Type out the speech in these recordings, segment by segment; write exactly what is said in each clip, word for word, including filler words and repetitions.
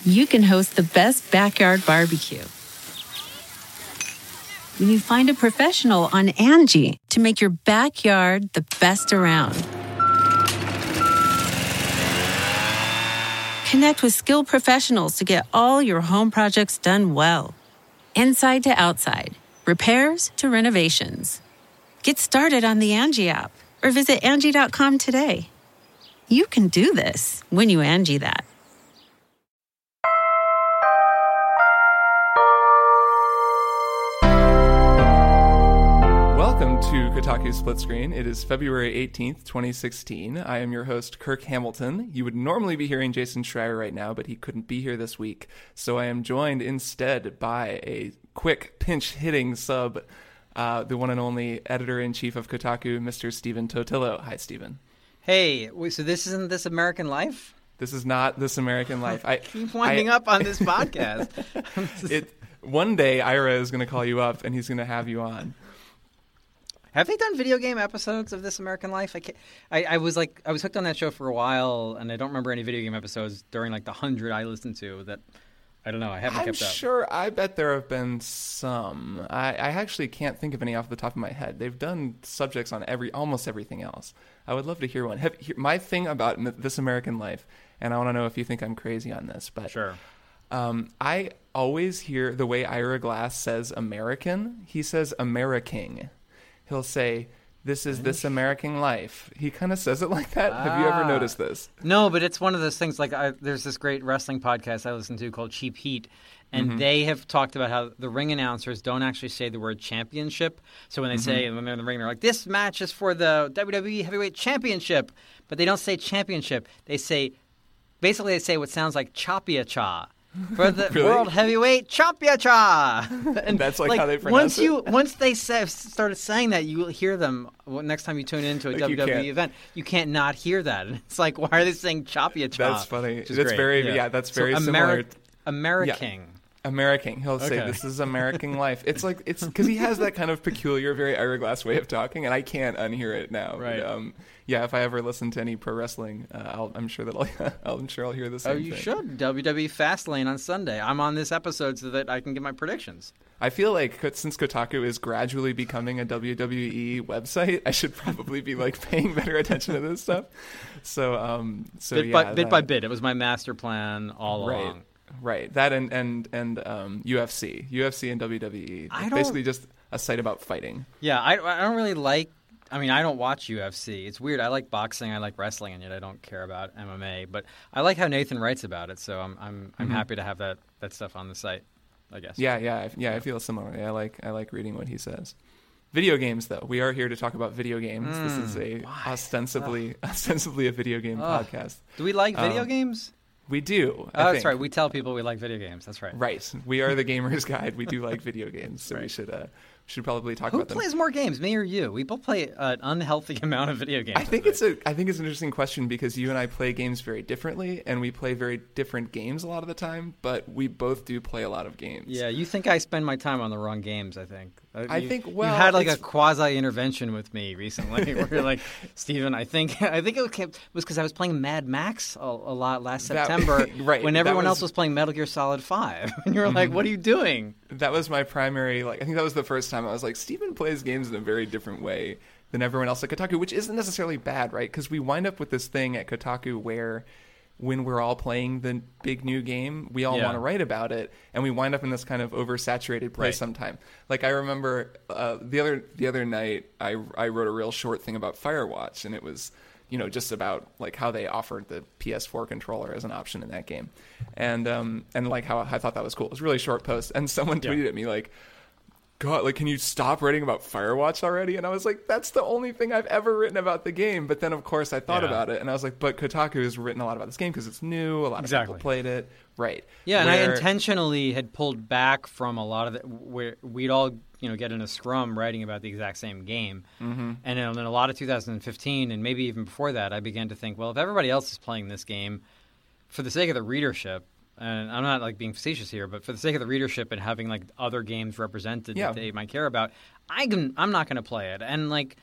you can host the best backyard barbecue. When you find a professional on Angie to make your backyard the best around. Connect with skilled professionals to get all your home projects done well. Inside to outside, repairs to renovations. Get started on the Angie app or visit Angie dot com today. You can do this when you Angie that. Welcome to Kotaku Split Screen. It is February eighteenth, twenty sixteen. I am your host, Kirk Hamilton. You would normally be hearing Jason Schreier right now, but he couldn't be here this week. So I am joined instead by a quick pinch-hitting sub, uh, the one and only editor-in-chief of Kotaku, Mister Stephen Totillo. Hi, Stephen. Hey, wait, so this isn't This American Life? This is not This American Life. I keep winding I, up on this podcast. it, one day, Ira is going to call you up, and he's going to have you on. Have they done video game episodes of This American Life? I, can't, I I was like I was hooked on that show for a while, and I don't remember any video game episodes during like the hundred I listened to. That I don't know. I haven't I'm kept up. I'm sure. I bet there have been some. I, I actually can't think of any off the top of my head. They've done subjects on every almost everything else. I would love to hear one. Have, here, my thing about This American Life, and I want to know if you think I'm crazy on this, but sure. Um, I always hear the way Ira Glass says American. He says Ameriking. He'll say, "This is This American Life." He kind of says it like that. Ah. Have you ever noticed this? No, but it's one of those things. Like, I, there's this great wrestling podcast I listen to called Cheap Heat, and mm-hmm. they have talked about how the ring announcers don't actually say the word championship. So when they mm-hmm. say, when they're in the ring, they're like, "This match is for the W W E Heavyweight Championship," but they don't say championship. They say, basically, they say what sounds like Chapia-Cha. For the really? World Heavyweight Chapia-Cha. And that's like, like how they pronounce once you, it? Once they say, started saying that, you will hear them next time you tune into a like W W E you event. You can't not hear that. And it's like, why are they saying Chapia-Cha? That's funny. That's great. very, yeah. yeah, that's very so similar. Ameri- Ameriking. Yeah. American. He'll say, okay. "This is American Life." It's like, it's because he has that kind of peculiar, very Ira Glass way of talking, and I can't unhear it now. Right. But, um, yeah, if I ever listen to any pro wrestling, uh, I'll, I'm sure that I'll, I'll, I'm sure I'll hear the same Oh, you thing. should. W W E Fastlane on Sunday. I'm on this episode so that I can get my predictions. I feel like since Kotaku is gradually becoming a W W E website, I should probably be like paying better attention to this stuff. So, um, so bit yeah, by, bit that, by bit, it was my master plan all right. along. Right, that and and and um, U F C, U F C and W W E. I don't, basically just a site about fighting. Yeah, I, I don't really like. I mean, I don't watch U F C. It's weird. I like boxing, I like wrestling, and yet I don't care about M M A. But I like how Nathan writes about it, so I'm I'm I'm mm-hmm. happy to have that, that stuff on the site, I guess. Yeah, yeah, yeah. I feel similarly. I like I like reading what he says. Video games, though, we are here to talk about video games. Mm, this is a why? ostensibly Ugh. ostensibly a video game Ugh. podcast. Do we like video um, games? We do. I oh, that's think. right. We tell people we like video games. That's right. Right. We are the Gamer's Guide. We do like video games, so right. we should uh, should probably talk Who about them. Who plays more games, me or you? We both play an unhealthy amount of video games. I think it's a I think it's an interesting question because you and I play games very differently, and we play very different games a lot of the time. But we both do play a lot of games. Yeah, you think I spend my time on the wrong games? I think. Uh, I you, think. Well, you had like a quasi intervention with me recently, where you're like, Stephen, I think I think it was because I was playing Mad Max a, a lot last that, September, right? When everyone was, else was playing Metal Gear Solid Five, and you were mm-hmm. like, "What are you doing?" That was my primary. Like, I think that was the first time I was like, Stephen plays games in a very different way than everyone else at Kotaku, which isn't necessarily bad, right? Because we wind up with this thing at Kotaku where when we're all playing the big new game, we all yeah. want to write about it, and we wind up in this kind of oversaturated place right. sometime. Like I remember uh, the other the other night, I I wrote a real short thing about Firewatch, and it was you know just about like how they offered the P S four controller as an option in that game, and um and like how I thought that was cool. It was a really short post, and someone tweeted yeah. at me like, God, like, can you stop writing about Firewatch already? And I was like, that's the only thing I've ever written about the game. But then, of course, I thought yeah. about it, and I was like, but Kotaku has written a lot about this game because it's new. A lot exactly. of people played it. Right. Yeah, Where... and I intentionally had pulled back from a lot of it, where we'd all, you know, get in a scrum writing about the exact same game. Mm-hmm. And in, in a lot of two thousand fifteen, and maybe even before that, I began to think, well, if everybody else is playing this game, for the sake of the readership, and I'm not like being facetious here, but for the sake of the readership and having like other games represented yeah. that they might care about, I can, I'm not going to play it. And like,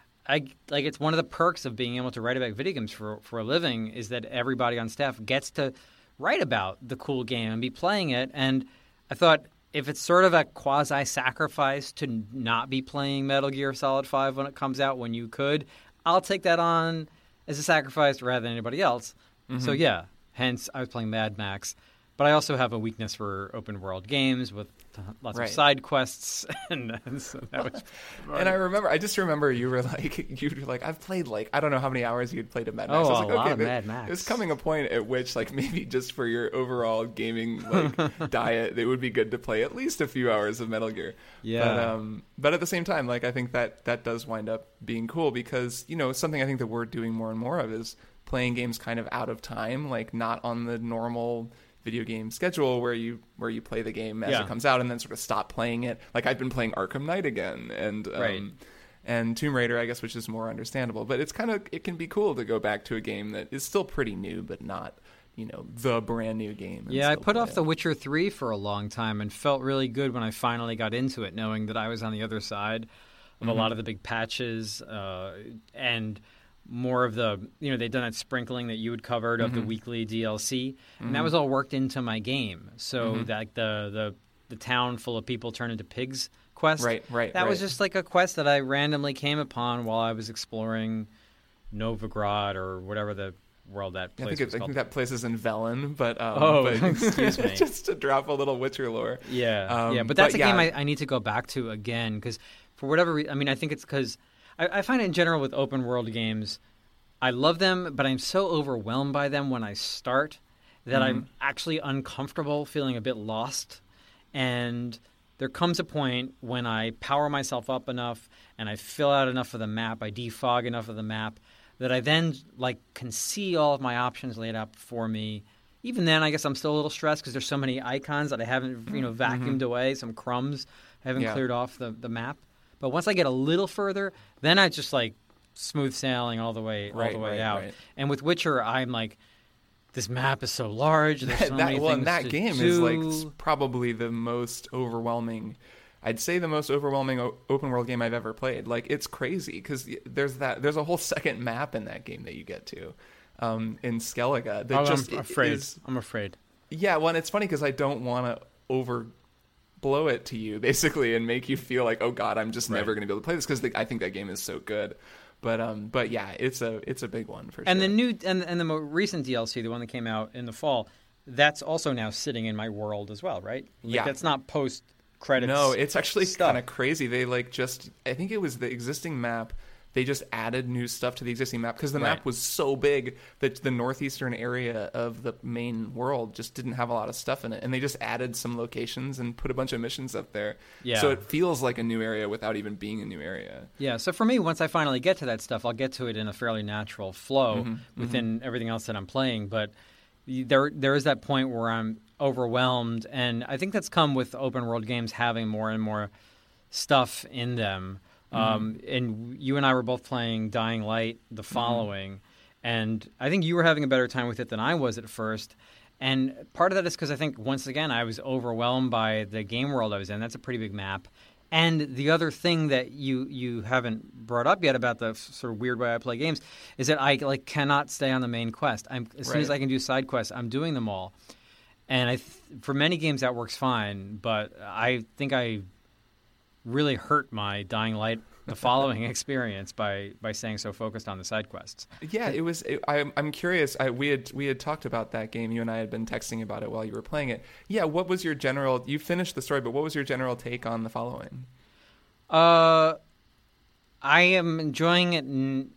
I like it's one of the perks of being able to write about video games for for a living is that everybody on staff gets to write about the cool game and be playing it. And I thought, if it's sort of a quasi-sacrifice to not be playing Metal Gear Solid five when it comes out, when you could, I'll take that on as a sacrifice rather than anybody else. Mm-hmm. So yeah, hence I was playing Mad Max. But I also have a weakness for open-world games with lots right. of side quests, and, and so that was. And I remember, I just remember you were like, you were like, I've played like I don't know how many hours you'd played of Mad Max. Oh, I was like, a lot okay, of there, Mad Max. There's coming a point at which, like, maybe just for your overall gaming like diet, it would be good to play at least a few hours of Metal Gear. Yeah. But, um, but at the same time, like, I think that that does wind up being cool because you know something I think that we're doing more and more of is playing games kind of out of time, like not on the normal video game schedule where you where you play the game as yeah. it comes out and then sort of stop playing it. Like I've been playing Arkham Knight again and um, right. and Tomb Raider, I guess, which is more understandable. But it's kind of it can be cool to go back to a game that is still pretty new, but not you know the brand new game. Yeah, I put off it. The Witcher three for a long time and felt really good when I finally got into it, knowing that I was on the other side of mm-hmm. a lot of the big patches uh, and. More of the, you know, they'd done that sprinkling that you had covered of mm-hmm. the weekly D L C, and mm-hmm. that was all worked into my game. So mm-hmm. that the, the the town full of people turn into pigs quest, right, right, that right. was just like a quest that I randomly came upon while I was exploring Novigrad or whatever the world that place I think, was it, I called. think that place is in Velen, but um, oh, but excuse me, just to drop a little Witcher lore. Yeah, um, yeah, but that's but a yeah. game I, I need to go back to again because for whatever reason, I mean, I think it's because I, I find it in general with open world games. I love them, but I'm so overwhelmed by them when I start that mm-hmm. I'm actually uncomfortable, feeling a bit lost. And there comes a point when I power myself up enough and I fill out enough of the map, I defog enough of the map, that I then like can see all of my options laid out before me. Even then, I guess I'm still a little stressed because there's so many icons that I haven't, you know, vacuumed mm-hmm. away, some crumbs I haven't yeah. cleared off the, the map. But once I get a little further, then I just like smooth sailing all the way right, all the way right, out. Right. And with Witcher, I'm like, this map is so large. There's so that, many well, things and that to game do. is like probably the most overwhelming. I'd say the most overwhelming o- open world game I've ever played. Like it's crazy because there's that there's a whole second map in that game that you get to um, in Skellige. That oh, just I'm afraid. Is, I'm afraid. Yeah, well, and it's funny because I don't want to over. blow it to you basically and make you feel like oh god I'm just right. never going to be able to play this because I think that game is so good but um but yeah it's a it's a big one for and sure. the new and, and the more recent D L C, the one that came out in the fall, that's also now sitting in my world as well, right? Like, yeah, that's not post credits. No, it's actually stuff. kind of crazy. They like just I think it was the existing map. They just added new stuff to the existing map because the right. map was so big that the northeastern area of the main world just didn't have a lot of stuff in it. And they just added some locations and put a bunch of missions up there. Yeah. So it feels like a new area without even being a new area. Yeah. So for me, once I finally get to that stuff, I'll get to it in a fairly natural flow mm-hmm, within mm-hmm. everything else that I'm playing. But there there is that point where I'm overwhelmed. And I think that's come with open world games having more and more stuff in them. Um, mm-hmm. And you and I were both playing Dying Light the following, mm-hmm. and I think you were having a better time with it than I was at first. And part of that is because I think, once again, I was overwhelmed by the game world I was in. That's a pretty big map. And the other thing that you, you haven't brought up yet about the sort of weird way I play games is that I like cannot stay on the main quest. I'm, as right. soon as I can do side quests, I'm doing them all. And I th- for many games that works fine, but I think I really hurt my Dying Light the following experience by by staying so focused on the side quests. Yeah, it was. It, I'm I'm curious. I, we had we had talked about that game. You and I had been texting about it while you were playing it. Yeah, what was your general? You finished the story, but what was your general take on the following? Uh, I am enjoying it. N-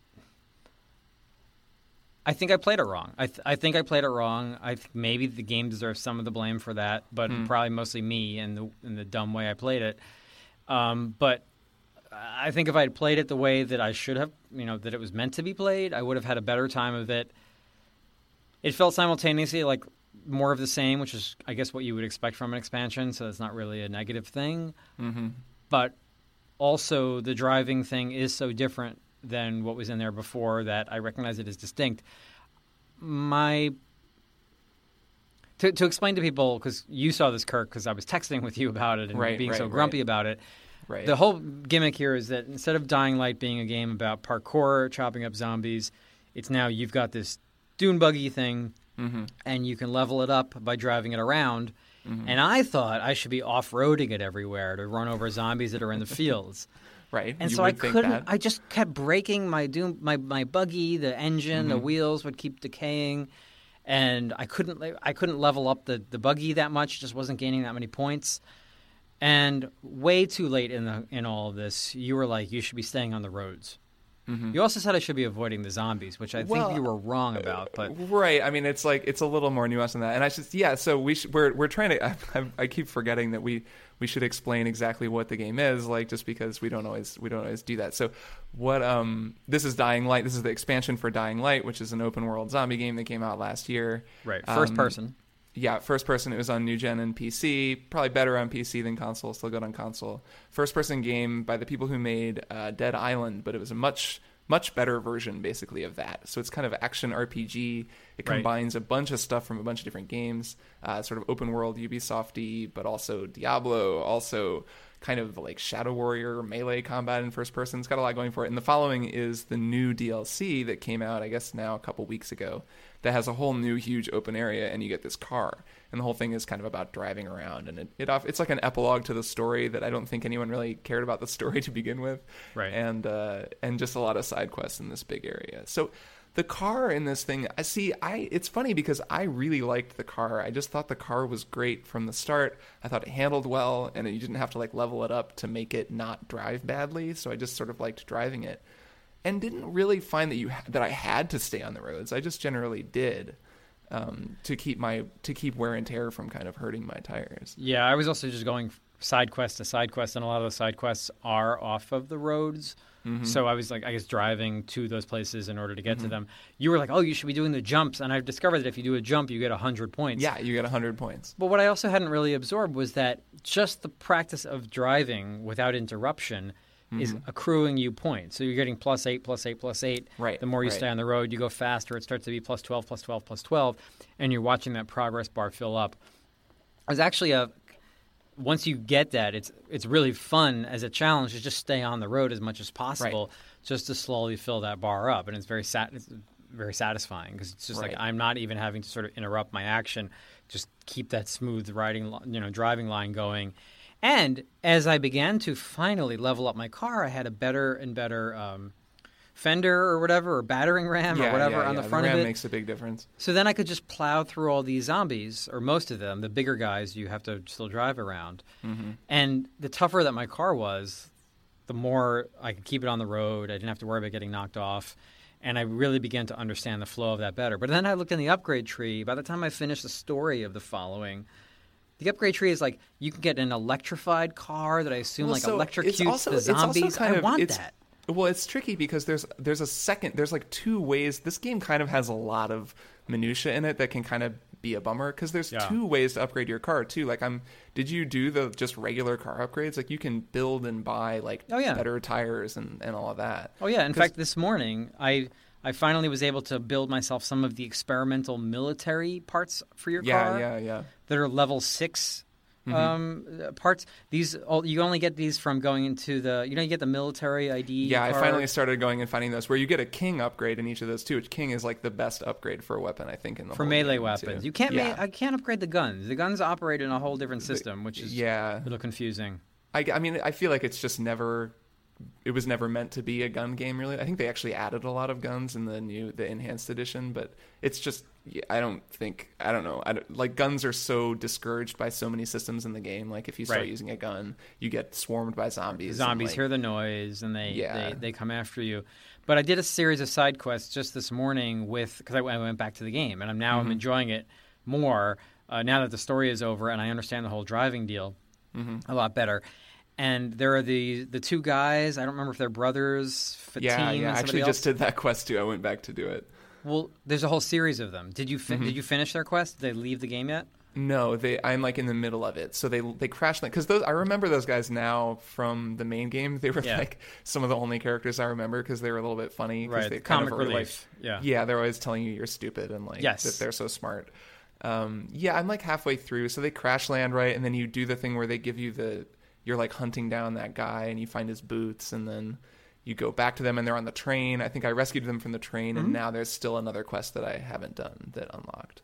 I think I played it wrong. I th- I think I played it wrong. I th- maybe the game deserves some of the blame for that, but hmm. probably mostly me and the and the dumb way I played it. Um, but I think if I had played it the way that I should have, you know, that it was meant to be played, I would have had a better time of it. It felt simultaneously like more of the same, which is, I guess, what you would expect from an expansion, so that's not really a negative thing. Mm-hmm. But also the driving thing is so different than what was in there before that I recognize it as distinct. My... To, to explain to people, because you saw this, Kirk, because I was texting with you about it and right, being right, so grumpy right. about it. Right. The whole gimmick here is that instead of Dying Light being a game about parkour, chopping up zombies, it's now you've got this dune buggy thing, mm-hmm. and you can level it up by driving it around. Mm-hmm. And I thought I should be off-roading it everywhere to run over zombies that are in the fields. Right. And you so I would think couldn't. that. I just kept breaking my doom, my my buggy, the engine, Mm-hmm. the wheels would keep decaying, and I couldn't. I couldn't level up the, the buggy that much. Just wasn't gaining that many points. And way too late in the in all of this, you were like, you should be staying on the roads. Mm-hmm. You also said I should be avoiding the zombies, which I well, think you were wrong about. But right, I mean, it's like it's a little more nuanced than that. And I just yeah, so we sh- we're we're trying to. I, I, I keep forgetting that we. We should explain exactly what the game is, like just because we don't always we don't always do that. So, what um this is Dying Light. This is the expansion for Dying Light, which is an open world zombie game that came out last year. Right, first um, person. Yeah, first person. It was on new gen and P C. Probably better on P C than console. Still good on console. First person game by the people who made uh, Dead Island, but it was a much much better version basically of that. So it's kind of action R P G. It Right. combines a bunch of stuff from a bunch of different games, uh, sort of open world Ubisoft-y, but also Diablo, also kind of like Shadow Warrior, melee combat in first person. It's got a lot going for it. And the following is the new D L C that came out, I guess now a couple weeks ago, that has a whole new huge open area, and you get this car. And the whole thing is kind of about driving around, and it, it off, it's like an epilogue to the story that I don't think anyone really cared about the story to begin with. Right. And uh, and just a lot of side quests in this big area. So the car in this thing, I see. I it's funny because I really liked the car. I just thought the car was great from the start. I thought it handled well, and you didn't have to like level it up to make it not drive badly. So I just sort of liked driving it, and didn't really find that you that I had to stay on the roads. I just generally did. Um, to keep my to keep wear and tear from kind of hurting my tires. Yeah, I was also just going side quest to side quest, and a lot of those side quests are off of the roads. Mm-hmm. So I was like, I guess driving to those places in order to get mm-hmm. to them. You were like, oh, you should be doing the jumps, and I've discovered that if you do a jump, you get one hundred points. Yeah, you get one hundred points. But what I also hadn't really absorbed was that just the practice of driving without interruption mm-hmm. is accruing you points. So you're getting plus eight, plus eight, plus eight. Right. The more you right. stay on the road, you go faster. It starts to be plus twelve, plus twelve, plus twelve, and you're watching that progress bar fill up. There's actually a once you get that, it's it's really fun as a challenge to just stay on the road as much as possible, right. just to slowly fill that bar up, and it's very sat it's very satisfying because it's just right. like I'm not even having to sort of interrupt my action, just keep that smooth riding, you know, driving line going. And as I began to finally level up my car, I had a better and better um, fender or whatever, or battering ram yeah, or whatever yeah, on yeah. the front the ram of it. Makes a big difference. So then I could just plow through all these zombies, or most of them. The bigger guys you have to still drive around. Mm-hmm. And the tougher that my car was, the more I could keep it on the road. I didn't have to worry about getting knocked off. And I really began to understand the flow of that better. But then I looked in the upgrade tree. By the time I finished the story of the following, the upgrade tree is like you can get an electrified car that I assume well, like so electrocutes also, the zombies. Kind I of, want that. Well, it's tricky because there's there's a second there's like two ways. This game kind of has a lot of minutia in it that can kind of be a bummer because there's yeah. two ways to upgrade your car too. Like I'm, did you do the just regular car upgrades? Like you can build and buy like oh, yeah. better tires and, and all of that. Oh yeah. In fact, this morning I. I finally was able to build myself some of the experimental military parts for your yeah, car. Yeah, yeah, yeah. That are level six mm-hmm. um, parts. These you only get these from going into the. You know, you get the military I D. Yeah, card. I finally started going and finding those where you get a king upgrade in each of those too. Which king is like the best upgrade for a weapon, I think, in the for whole melee game, weapons. Too. You can't. Yeah. Ma- I can't upgrade the guns. The guns operate in a whole different system, which is yeah. a little confusing. I, I mean, I feel like it's just never. It was never meant to be a gun game, really. I think they actually added a lot of guns in the new, the enhanced edition, but it's just, I don't think, I don't know. I don't, like, guns are so discouraged by so many systems in the game. Like, if you start right. using a gun, you get swarmed by zombies. The zombies and, like, hear the noise, and they, yeah. they, they come after you. But I did a series of side quests just this morning with, because I, I went back to the game, and I'm now mm-hmm. I'm enjoying it more uh, now that the story is over, and I understand the whole driving deal mm-hmm. a lot better. And there are the the two guys. I don't remember if they're brothers. Fatim yeah, yeah. And I actually else. just did that quest too. I went back to do it. Well, there's a whole series of them. Did you fi- mm-hmm. did you finish their quest? Did they leave the game yet? No, they. I'm like in the middle of it, so they they crash because those. I remember those guys now from the main game. They were yeah. like some of the only characters I remember because they were a little bit funny. Right, they comic kind of relief. Like, yeah, yeah. They're always telling you you're stupid and like yes. that they're so smart. Um, yeah, I'm like halfway through, so they crash land right, and then you do the thing where they give you the. You're like hunting down that guy and you find his boots and then you go back to them and they're on the train. I think I rescued them from the train mm-hmm. and now there's still another quest that I haven't done that unlocked.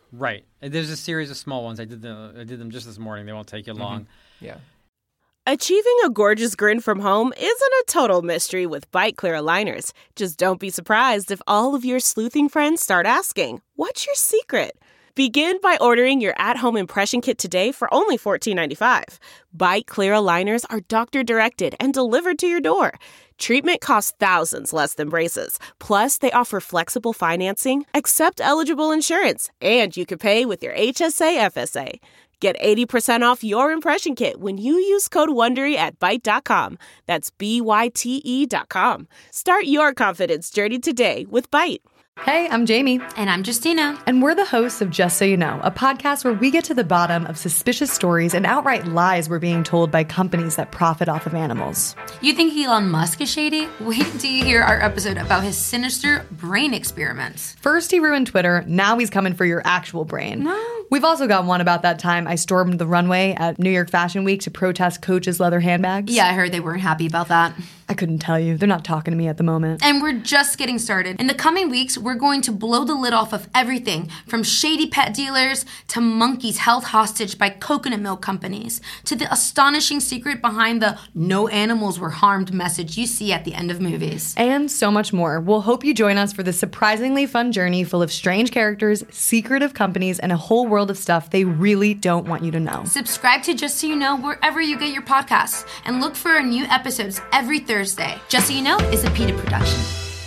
Right. There's a series of small ones. I did the I did them just this morning. They won't take you long. Mm-hmm. Yeah. Achieving a gorgeous grin from home isn't a total mystery with Byte Clear aligners. Just don't be surprised if all of your sleuthing friends start asking, "What's your secret?" Begin by ordering your at-home impression kit today for only fourteen ninety-five. Byte Clear aligners are doctor-directed and delivered to your door. Treatment costs thousands less than braces. Plus, they offer flexible financing, accept eligible insurance, and you can pay with your H S A F S A. Get eighty percent off your impression kit when you use code WONDERY at byte dot com. That's B Y T E dot com. Start your confidence journey today with Byte. Hey, I'm Jamie. And I'm Justina. And we're the hosts of Just So You Know, a podcast where we get to the bottom of suspicious stories and outright lies we're being told by companies that profit off of animals. You think Elon Musk is shady? Wait until you hear our episode about his sinister brain experiments. First he ruined Twitter, now he's coming for your actual brain. No. We've also got one about that time I stormed the runway at New York Fashion Week to protest Coach's leather handbags. Yeah, I heard they weren't happy about that. I couldn't tell you. They're not talking to me at the moment. And we're just getting started. In the coming weeks, we're going to blow the lid off of everything from shady pet dealers to monkeys held hostage by coconut milk companies to the astonishing secret behind the "no animals were harmed" message you see at the end of movies. And so much more. We'll hope you join us for this surprisingly fun journey full of strange characters, secretive companies, and a whole world of stuff they really don't want you to know. Subscribe to Just So You Know wherever you get your podcasts and look for our new episodes every Thursday. Just So You Know is a PETA production.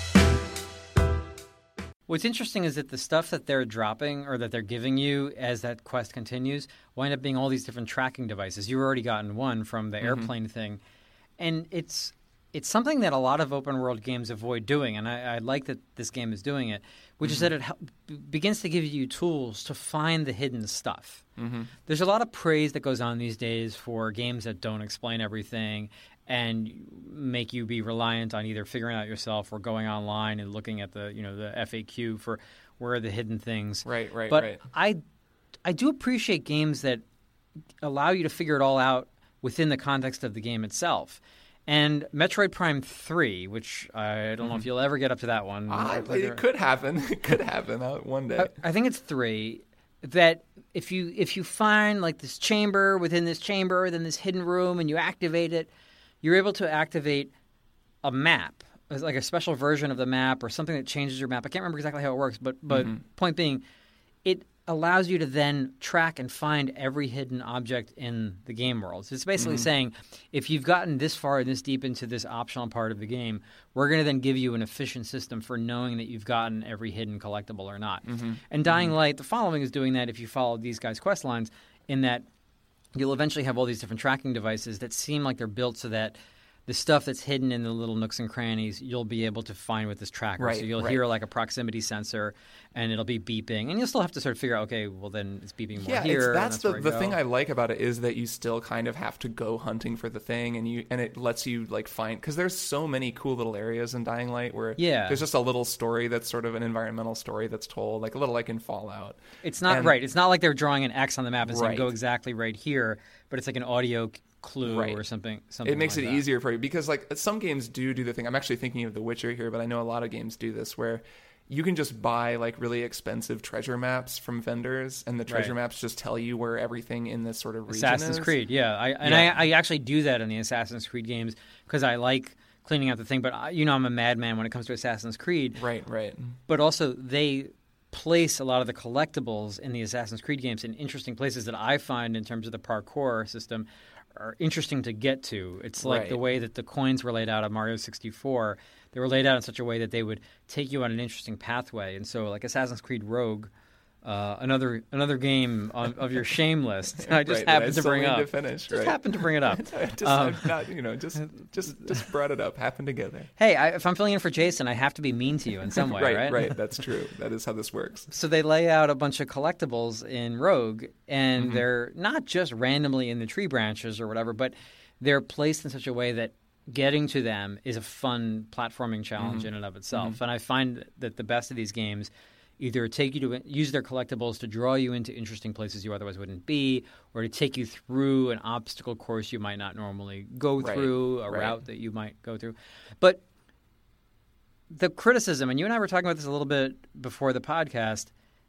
What's interesting is that the stuff that they're dropping or that they're giving you as that quest continues wind up being all these different tracking devices. You've already gotten one from the mm-hmm. airplane thing. And it's it's something that a lot of open world games avoid doing. And I, I like that this game is doing it, which mm-hmm. is that it help, begins to give you tools to find the hidden stuff. Mm-hmm. There's a lot of praise that goes on these days for games that don't explain everything and make you be reliant on either figuring out yourself or going online and looking at the, you know, the F A Q for where are the hidden things. Right, right, but right. I, I do appreciate games that allow you to figure it all out within the context of the game itself. And Metroid Prime three, which I don't mm-hmm. know if you'll ever get up to that one. Uh, it could happen. It could happen one day. I, I think it's three. That if you if you find like this chamber within this chamber, then this hidden room, and you activate it, you're able to activate a map, like a special version of the map or something that changes your map. I can't remember exactly how it works, but but mm-hmm. point being, it allows you to then track and find every hidden object in the game world. So it's basically mm-hmm. saying, if you've gotten this far and this deep into this optional part of the game, we're going to then give you an efficient system for knowing that you've gotten every hidden collectible or not. Mm-hmm. And Dying mm-hmm. Light, the following is doing that if you follow these guys' quest lines, in that you'll eventually have all these different tracking devices that seem like they're built so that the stuff that's hidden in the little nooks and crannies, you'll be able to find with this tracker. Right, so you'll right. hear like a proximity sensor, and it'll be beeping. And you'll still have to sort of figure out, okay, well then it's beeping more yeah, here. Yeah, that's, that's the, the the thing I like about it is that you still kind of have to go hunting for the thing, and you and it lets you like find, because there's so many cool little areas in Dying Light where yeah. there's just a little story that's sort of an environmental story that's told, like a little like in Fallout. It's not and, right. It's not like they're drawing an X on the map and saying right. go exactly right here, but it's like an audio clue right. or something. something it makes like it that. easier for you because like some games do do the thing. I'm actually thinking of The Witcher here, but I know a lot of games do this where you can just buy like really expensive treasure maps from vendors, and the treasure right. maps just tell you where everything in this sort of region Assassin's is. Creed, yeah. I, and yeah. I, I actually do that in the Assassin's Creed games because I like cleaning out the thing. But I, you know, I'm a madman when it comes to Assassin's Creed. Right, right. But also they place a lot of the collectibles in the Assassin's Creed games in interesting places that I find in terms of the parkour system are interesting to get to. It's like right. the way that the coins were laid out on Mario sixty-four. They were laid out in such a way that they would take you on an interesting pathway. And so like Assassin's Creed Rogue, uh, another another game on, of your shame list. I just right, happened I to bring need up. To finish, just right. happened to bring it up. just, um, not, you know, just just just brought it up. Happened together. Hey, I, if I'm filling in for Jason, I have to be mean to you in some way, right? Right, right. That's true. That is how this works. So they lay out a bunch of collectibles in Rogue, and mm-hmm. they're not just randomly in the tree branches or whatever, but they're placed in such a way that getting to them is a fun platforming challenge mm-hmm. in and of itself. Mm-hmm. And I find that the best of these games either take you to use their collectibles to draw you into interesting places you otherwise wouldn't be, or to take you through an obstacle course you might not normally go right. through, a right. route that you might go through. But the criticism, and you and I were talking about this a little bit before the podcast,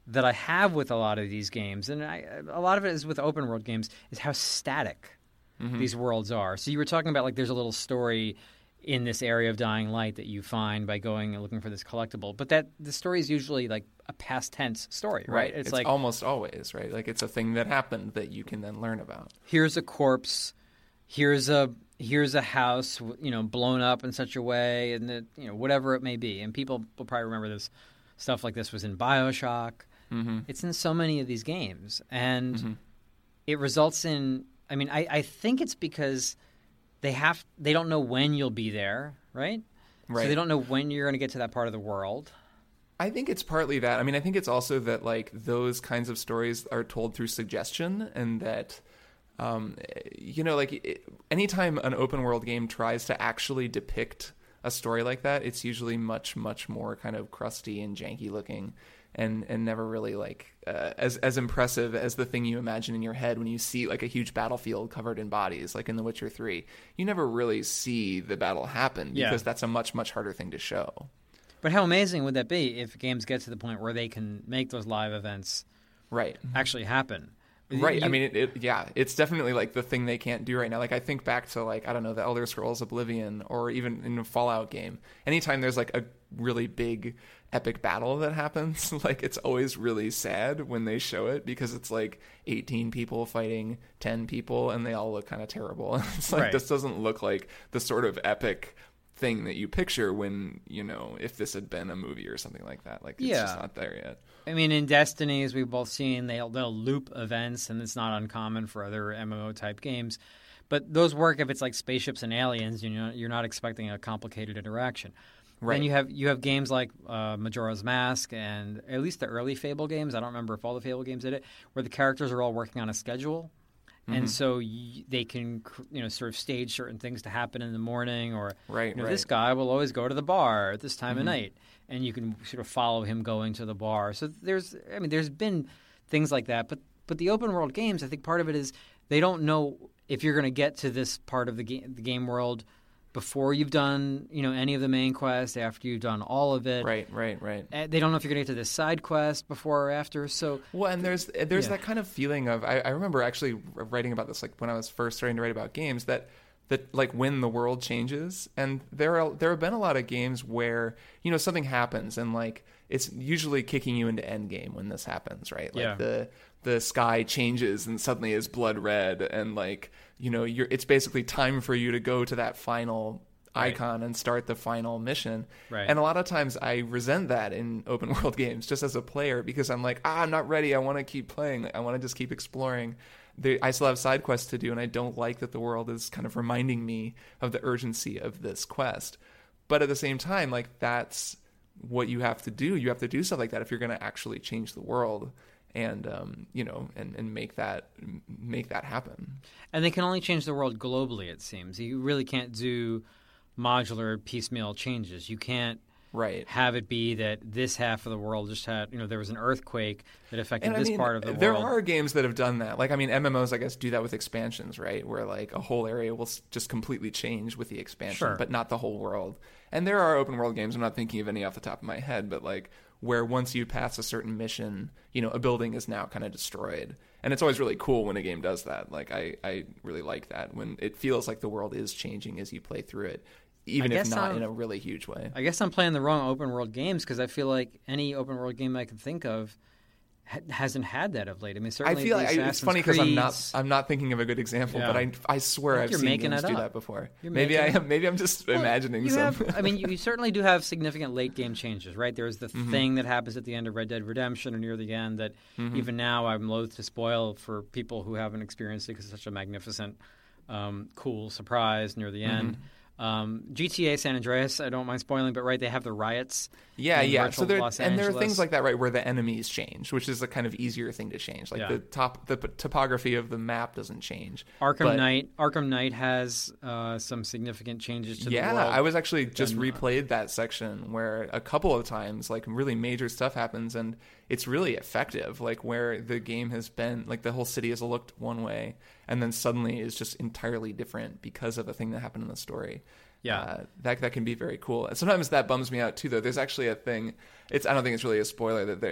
that I have with a lot of these games, and I, a lot of it is with open world games, is how static mm-hmm. these worlds are. So you were talking about like there's a little story in this area of Dying Light that you find by going and looking for this collectible, but that the story is usually like a past tense story, right? right. It's, it's like almost always right. Like it's a thing that happened that you can then learn about. Here's a corpse. Here's a here's a house, you know, blown up in such a way, and that, you know, whatever it may be. And people will probably remember this stuff like this was in BioShock. Mm-hmm. It's in so many of these games, and mm-hmm. it results in. I mean, I, I think it's because they have they don't know when you'll be there, right? Right. So they don't know when you're going to get to that part of the world. I think it's partly that. I mean, I think it's also that like those kinds of stories are told through suggestion, and that. Um, you know, like it, anytime an open world game tries to actually depict a story like that, it's usually much, much more kind of crusty and janky looking, and, and never really like uh, as as impressive as the thing you imagine in your head when you see like a huge battlefield covered in bodies, like in The Witcher three. You never really see the battle happen because yeah. that's a much, much harder thing to show. But how amazing would that be if games get to the point where they can make those live events right actually happen? Right. You, I mean, it, it, yeah, it's definitely like the thing they can't do right now. Like I think back to like, I don't know, the Elder Scrolls Oblivion, or even in a Fallout game. Anytime there's like a really big epic battle that happens, like it's always really sad when they show it, because it's like eighteen people fighting ten people and they all look kind of terrible. It's like, right. This doesn't look like the sort of epic thing that you picture when, you know, if this had been a movie or something like that. Like it's yeah. just not there yet. I mean, in Destiny, as we've both seen, they'll, they'll loop events, and it's not uncommon for other M M O-type games. But those work if it's like spaceships and aliens, you know, you're not expecting a complicated interaction. Right. Then you have you have games like uh, Majora's Mask, and at least the early Fable games, I don't remember if all the Fable games did it, where the characters are all working on a schedule. Mm-hmm. And so y- they can, you know, sort of stage certain things to happen in the morning, or right, you know, right. this guy will always go to the bar at this time mm-hmm. of night, and you can sort of follow him going to the bar. So there's, I mean, there's been things like that, but but the open world games, I think part of it is they don't know if you're going to get to this part of the game, the game world before you've done, you know, any of the main quests, after you've done all of it. Right, right, right. They don't know if you're going to get to this side quest before or after. So well, and there's there's yeah. that kind of feeling of I, I remember actually writing about this like when I was first starting to write about games, that that like when the world changes, and there are there have been a lot of games where, you know, something happens and like it's usually kicking you into endgame when this happens, right? Like yeah. the the sky changes and suddenly is blood red, and like, you know, you're it's basically time for you to go to that final icon right. and start the final mission. Right. And a lot of times I resent that in open world games just as a player, because I'm like, ah, I'm not ready. I want to keep playing. I want to just keep exploring. The, I still have side quests to do, and I don't like that the world is kind of reminding me of the urgency of this quest. But at the same time, like, that's what you have to do. You have to do stuff like that if you're going to actually change the world. And um, you know, and, and make that make that happen. And they can only change the world globally, it seems. You really can't do modular piecemeal changes. You can't right. have it be that this half of the world just had, you know, there was an earthquake that affected and, this I mean, part of the there world. There are games that have done that. Like, I mean, M M Os, I guess, do that with expansions, right? Where, like, a whole area will just completely change with the expansion, sure. but not the whole world. And there are open world games, I'm not thinking of any off the top of my head, but, like, where once you pass a certain mission, you know, a building is now kind of destroyed. And it's always really cool when a game does that. Like, I, I really like that, when it feels like the world is changing as you play through it, even if not I'm, in a really huge way. I guess I'm playing the wrong open world games, because I feel like any open world game I can think of ha- hasn't had that of late. I mean, certainly I feel the like Assassin's it's funny because I'm not Creeds- I'm not thinking of a good example, Yeah. but I I swear I I've think seen you're making games it do up. that before. You're maybe I making it am. Maybe I'm just Well, imagining you some. have, I mean, you, you certainly do have significant late game changes, right? There's the Mm-hmm. thing that happens at the end of Red Dead Redemption or near the end that Mm-hmm. even now I'm loath to spoil for people who haven't experienced it, because it's such a magnificent, um, cool surprise near the end. Um, G T A San Andreas, I don't mind spoiling, but right, they have the riots. Yeah, in yeah. virtual So there Los and there are Angeles. things like that, right, where the enemies change, which is a kind of easier thing to change. Like Yeah. the top, the p- topography of the map doesn't change. Arkham But- Knight. Arkham Knight has uh, some significant changes to yeah, the world. I was actually just than, uh, replayed that section where a couple of times, like, really major stuff happens, and it's really effective. Like, where the game has been, like, the whole city has looked one way, and then suddenly is just entirely different because of a thing that happened in the story. Yeah. Uh, that that can be very cool. And sometimes that bums me out too, though. There's actually a thing. It's I don't think it's really a spoiler that there.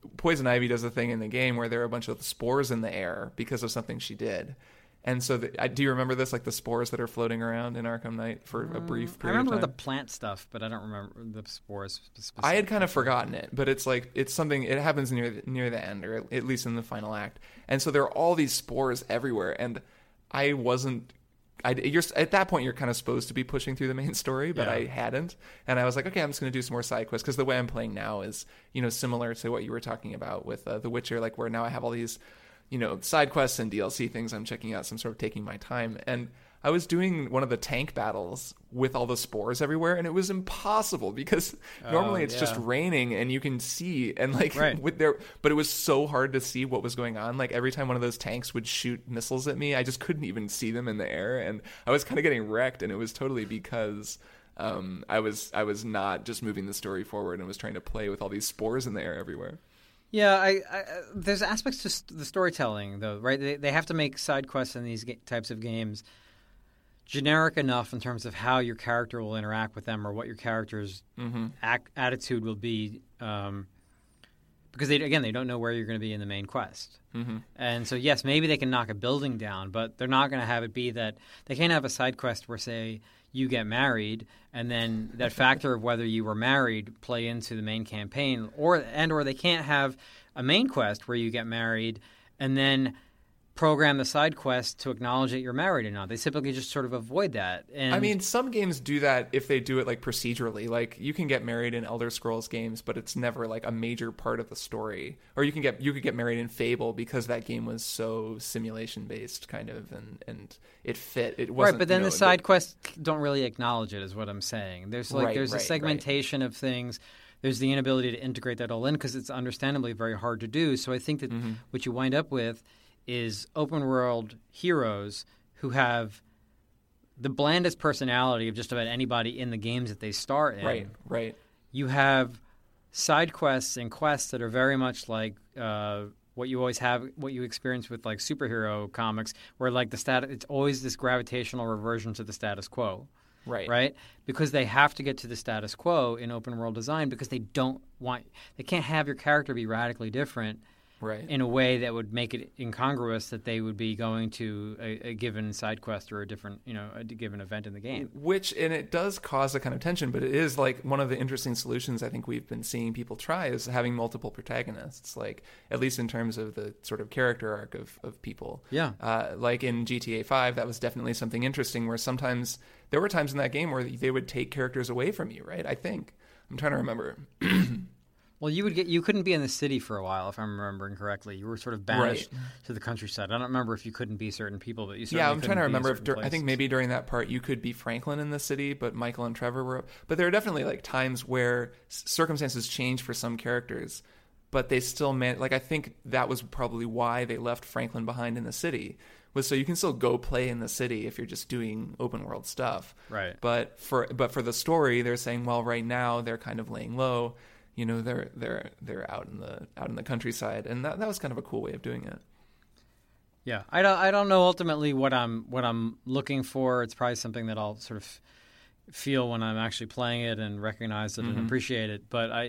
Poison Ivy does a thing in the game where there are a bunch of spores in the air because of something she did. And so, the, I, do you remember this? Like the spores that are floating around in Arkham Knight for a brief period I remember of time? the plant stuff, but I don't remember the spores specifically. I had kind of forgotten it, but it's like it's something. It happens near the, near the end, or at least in the final act. And so there are all these spores everywhere, and I wasn't. I, you're, at that point, you're kind of supposed to be pushing through the main story, but Yeah. I hadn't. And I was like, okay, I'm just going to do some more side quests, because the way I'm playing now is, you know, similar to what you were talking about with uh, The Witcher, like where now I have all these, you know, side quests and D L C things I'm checking out, so I'm sort of taking my time. And I was doing one of the tank battles with all the spores everywhere, and it was impossible because normally Oh, it's yeah. just raining and you can see, and like Right. with there, but it was so hard to see what was going on. Like every time one of those tanks would shoot missiles at me, I just couldn't even see them in the air, and I was kind of getting wrecked. And it was totally because um, I was I was not just moving the story forward and was trying to play with all these spores in the air everywhere. Yeah, I, I, there's aspects to st- the storytelling, though, right? They, they have to make side quests in these ga- types of games generic enough in terms of how your character will interact with them or what your character's Mm-hmm. ac- attitude will be, um, because they again they don't know where you're going to be in the main quest. Mm-hmm. And so yes, maybe they can knock a building down, but they're not going to have it be that they can't have a side quest where, say, you get married, and then that factor of whether you were married play into the main campaign, or and or they can't have a main quest where you get married and then program the side quest to acknowledge that you're married or not. They typically just sort of avoid that. And I mean, some games do that if they do it like procedurally. Like you can get married in Elder Scrolls games, but it's never like a major part of the story. Or you can get you could get married in Fable because that game was so simulation based, kind of, and and it fit. It wasn't right, but then you know, the side quests don't really acknowledge it, is what I'm saying. There's like Right, there's right, a segmentation of things. There's the inability to integrate that all in because it's understandably very hard to do. So I think that Mm-hmm. what you wind up with is open world heroes who have the blandest personality of just about anybody in the games that they start in. right, right, You have side quests and quests that are very much like uh, what you always have, what you experience with like superhero comics, where like the stat, it's always this gravitational reversion to the status quo. right, Right? Because they have to get to the status quo in open world design because they don't want, they can't have your character be radically different right. in a way that would make it incongruous that they would be going to a, a given side quest or a different, you know, a given event in the game. Which, and it does cause a kind of tension, but it is like one of the interesting solutions I think we've been seeing people try is having multiple protagonists, like at least in terms of the sort of character arc of, of people. Yeah. Uh, like in G T A five, that was definitely something interesting where sometimes there were times in that game where they would take characters away from you, right? I think. I'm trying to remember. Well, you would get you couldn't be in the city for a while, if I'm remembering correctly. You were sort of banished Right. to the countryside. I don't remember if you couldn't be certain people, but you certainly Yeah, I'm trying to couldn't be in remember if certain dur- I think places. maybe during that part you could be Franklin in the city, but Michael and Trevor were. But there are definitely like times where s- circumstances change for some characters, but they still man. Like I think that was probably why they left Franklin behind in the city, was so you can still go play in the city if you're just doing open world stuff. Right. But for but for the story, they're saying, well, right now they're kind of laying low. You know, they're they're they're out in the out in the countryside, and that that was kind of a cool way of doing it. Yeah, I don't. I don't know ultimately what I'm what I'm looking for. It's probably something that I'll sort of feel when I'm actually playing it and recognize it Mm-hmm. and appreciate it. But I,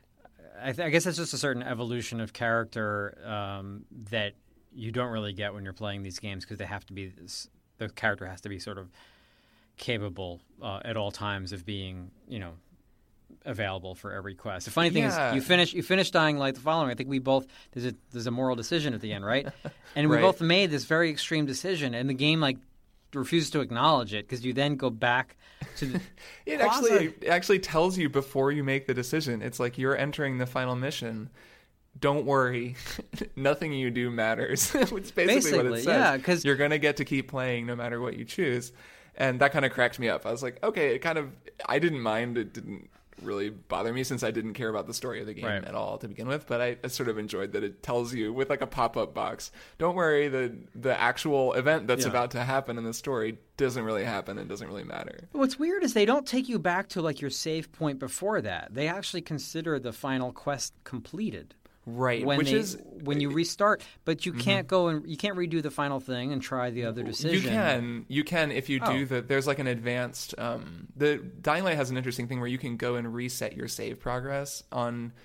I, th- I guess it's just a certain evolution of character um, that you don't really get when you're playing these games because they have to be this, the character has to be sort of capable uh, at all times of being, you know, available for every quest. The funny thing Yeah. is, you finish you finish Dying Light the following. I think we both there's a there's a moral decision at the end, right? And we Right. both made this very extreme decision, and the game like refuses to acknowledge it because you then go back to the It quasi- actually it actually tells you before you make the decision. It's like you're entering the final mission. Don't worry, nothing you do matters. It's basically, what Basically, it says. yeah, 'cause- you're gonna get to keep playing no matter what you choose, and that kind of cracked me up. I was like, okay, it kind of I didn't mind. It didn't really bother me since I didn't care about the story of the game Right. at all to begin with. But I, I sort of enjoyed that it tells you with like a pop-up box. Don't worry, the the actual event that's Yeah. about to happen in the story doesn't really happen and doesn't really matter. What's weird is they don't take you back to like your save point before that. They actually consider the final quest completed. Right, When which they, is when you restart, but you can't go and you can't redo the final thing and try the other decision. You can, you can if you do Oh. the. There's like an advanced. Um, the Dying Light has an interesting thing where you can go and reset your save progress on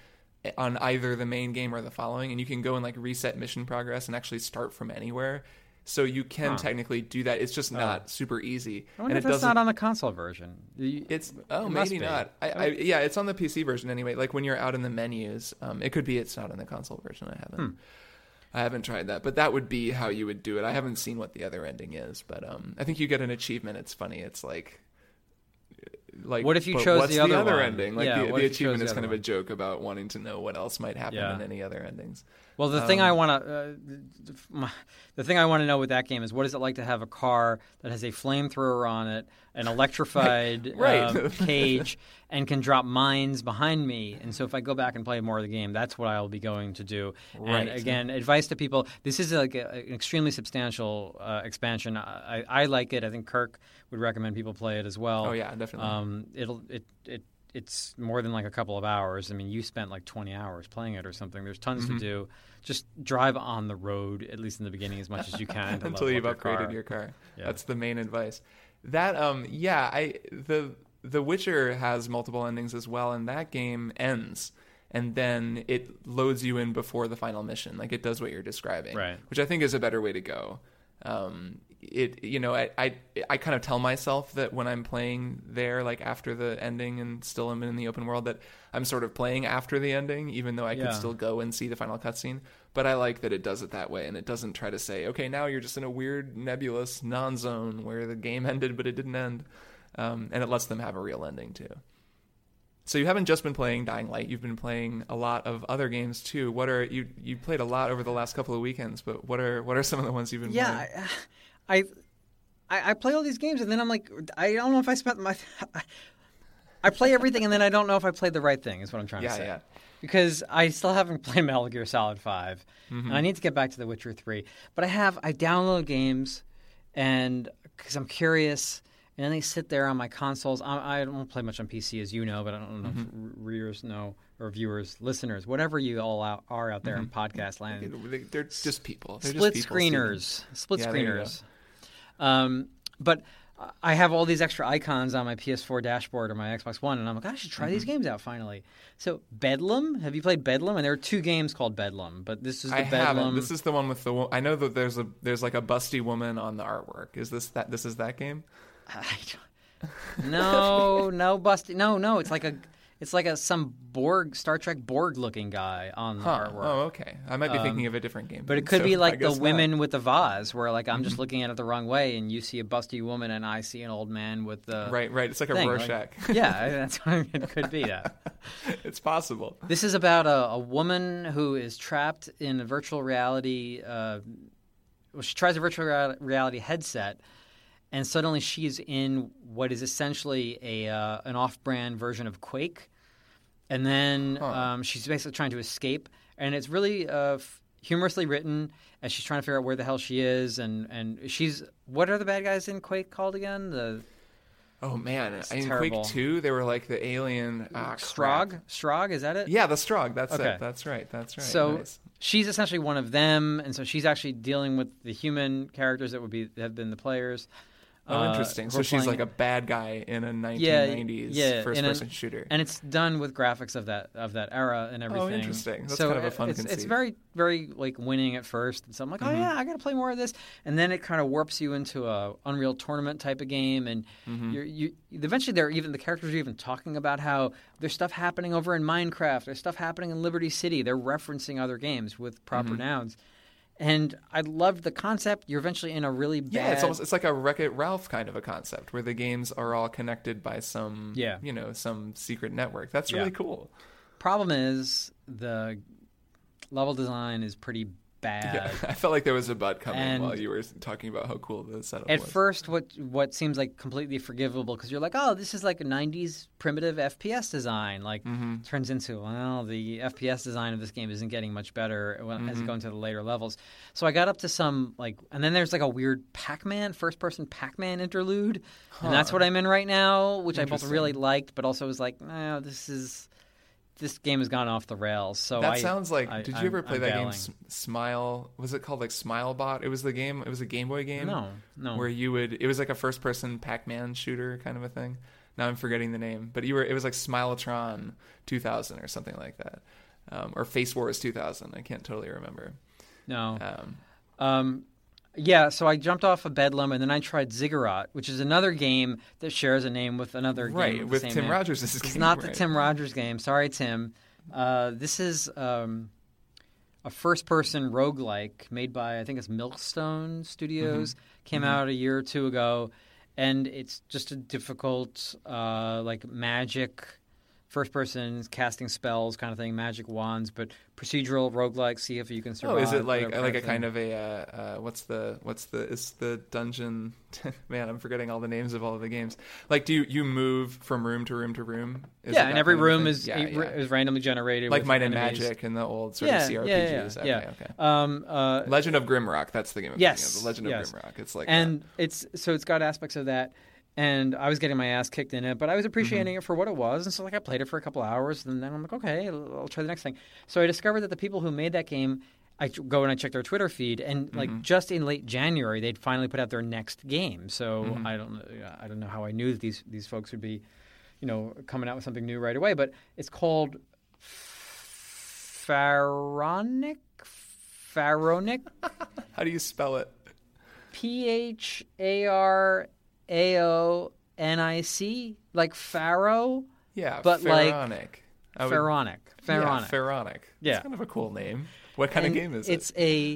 on either the main game or the following, and you can go and like reset mission progress and actually start from anywhere. So you can huh. technically do that. It's just not oh. super easy. I wonder and if it that's doesn't, not on the console version. It's oh it maybe not. I, I, yeah, it's on the P C version anyway. Like when you're out in the menus, um, it could be it's not on the console version. I haven't. Hmm. I haven't tried that, but that would be how you would do it. I haven't seen what the other ending is, but um, I think you get an achievement. It's funny. It's like. Like, what if you but chose what's the other, the other one? ending? Like yeah, the, the achievement the is kind one? of a joke about wanting to know what else might happen yeah. in any other endings. Well, the um, thing I want to, uh, the thing I want to know with that game is what is it like to have a car that has a flamethrower on it, an electrified right. um, cage, and can drop mines behind me. And so if I go back and play more of the game, that's what I'll be going to do. Right. And again, advice to people: this is like a, an extremely substantial uh, expansion. I, I like it. I think Kirk would recommend people play it as well. Oh yeah, definitely. Um, it'll it it. It's more than like a couple of hours. I mean, you spent like twenty hours playing it or something. There's tons mm-hmm. to do. Just drive on the road, at least in the beginning, as much as you can. To Until you've your upgraded car. your car. Yeah. That's the main advice. That, um, yeah, I the The Witcher has multiple endings as well, and that game ends. And then it loads you in before the final mission. Like, it does what you're describing. Right. Which I think is a better way to go. Um, it you know I, I I kind of tell myself that when I'm playing there, like after the ending and still am in the open world, that I'm sort of playing after the ending, even though I yeah. could still go and see the final cutscene. But I like that it does it that way, and it doesn't try to say, okay, now you're just in a weird nebulous non-zone where the game ended but it didn't end, um, and it lets them have a real ending too. So you haven't just been playing Dying Light; you've been playing a lot of other games too. What are you? You played a lot over the last couple of weekends, but what are what are some of the ones you've been yeah, playing? I, I I play all these games, and then I'm like, I don't know if I spent my. I play everything, and then I don't know if I played the right thing. Is what I'm trying yeah, to say. Yeah. Because I still haven't played Metal Gear Solid five, mm-hmm. and I need to get back to The Witcher three. But I have. I download games, and because I'm curious. And then they sit there on my consoles. I, I don't play much on P C, as you know, but I don't know mm-hmm. if readers know, or viewers, listeners, whatever you all out, are out there mm-hmm. in podcast land. They're just people. They're Split just people, screeners. Steven. Split yeah, screeners. Um, but I have all these extra icons on my P S four dashboard or my Xbox One, and I'm like, I should try mm-hmm. these games out finally. So Bedlam, have you played Bedlam? And there are two games called Bedlam, but this is the I Bedlam. haven't. This is the one with the. I know that there's a there's like a busty woman on the artwork. Is this that? This is that game? I don't, no, no, busty. No, no. It's like a, it's like a some Borg, Star Trek Borg looking guy on the huh. artwork. Oh, okay. I might be um, thinking of a different game. But it could so be like the not. women with the vase, where like I'm mm-hmm. just looking at it the wrong way, and you see a busty woman, and I see an old man with the right, right. It's like a thing. Rorschach. Like, yeah, that's what it could be. That it's possible. This is about a, a woman who is trapped in a virtual reality. Uh, well, she tries a virtual reality headset. And suddenly she's in what is essentially a uh, an off-brand version of Quake. And then huh. um, she's basically trying to escape. And it's really uh, f- humorously written as she's trying to figure out where the hell she is. And, and she's – what are the bad guys in Quake called again? The Oh, man. It's in terrible. Quake two, they were like the alien ah, Strogg? Strogg, is that it? Yeah, the Strogg. That's okay. it. That's right. That's right. So nice. She's essentially one of them. And so she's actually dealing with the human characters that would be have been the players. Oh, interesting. Uh, so she's like a bad guy in a nineteen nineties yeah, yeah, first-person a, shooter, and it's done with graphics of that of that era and everything. Oh, interesting. That's so kind of a fun it's, conceit. It's very, very like winning at first, and so I'm like, oh mm-hmm. yeah, I got to play more of this, and then it kind of warps you into a Unreal Tournament type of game, and mm-hmm. you're, you eventually they're even the characters are even talking about how there's stuff happening over in Minecraft, there's stuff happening in Liberty City. They're referencing other games with proper mm-hmm. nouns. And I loved the concept. You're eventually in a really bad... Yeah, it's almost it's like a Wreck-It Ralph kind of a concept where the games are all connected by some, yeah. you know, some secret network. That's really yeah. cool. Problem is the level design is pretty bad. Yeah, I felt like there was a butt coming and while you were talking about how cool the setup at was. At first, what what seems like completely forgivable because you're like, oh, this is like a nineties primitive F P S design. Like, mm-hmm. turns into, well, the F P S design of this game isn't getting much better mm-hmm. as you go into the later levels. So I got up to some, like, and then there's like a weird Pac-Man, first-person Pac-Man interlude. Huh. And that's what I'm in right now, which I both really liked, but also was like, no, this is... This game has gone off the rails. So that I, sounds like. I, did you I'm, ever play I'm that bailing. game? Smile. Was it called like Smilebot? It was the game. It was a Game Boy game. No, no. Where you would. It was like a first-person Pac-Man shooter kind of a thing. Now I'm forgetting the name, but you were. It was like Smiletron two thousand or something like that. um, or Face Wars two thousand. I can't totally remember. No. Um, Um, yeah, so I jumped off of Bedlam, and then I tried Ziggurat, which is another game that shares a name with another right, game. with the same Tim name. Rogers' It's game. not the right. Tim Rogers game. Sorry, Tim. Uh, this is um, a first-person roguelike made by, I think it's Milestone Studios. Mm-hmm. Came mm-hmm. out a year or two ago, and it's just a difficult, uh, like, magic... first-person casting spells kind of thing, magic wands, but procedural roguelike. See if you can survive. Oh, is it like whatever like a thing. kind of a uh, uh, what's the what's the is the dungeon? Man, I'm forgetting all the names of all of the games. Like, do you, you move from room to room to room? Is yeah, it and that every kind of room thing? is yeah, a- yeah. is randomly generated, like with Might and enemies. Magic and the old sort Yeah, of C R P Gs. yeah, yeah, okay, yeah. okay. Um, uh, Legend of Grimrock. That's the game. I'm Yes, thinking of. The Legend yes. of Grimrock. It's like and that. it's so it's got aspects of that. And I was getting my ass kicked in it, but I was appreciating Mm-hmm. it for what it was. And so, like, I played it for a couple hours, and then I'm like, okay, I'll, I'll try the next thing. So I discovered that the people who made that game, I ch- go and I check their Twitter feed, and like Mm-hmm. just in late January, they'd finally put out their next game. So Mm-hmm. I don't, know, I don't know how I knew that these these folks would be, you know, coming out with something new right away. But it's called Pharaonic, Pharaonic. How do you spell it? P H A R A O N I C, like Pharaoh, Yeah, but like Pharaonic. I would- Pharaonic. Pharaonic. Yeah, Pharaonic. Yeah. It's kind of a cool name. What kind And of game is it's it? a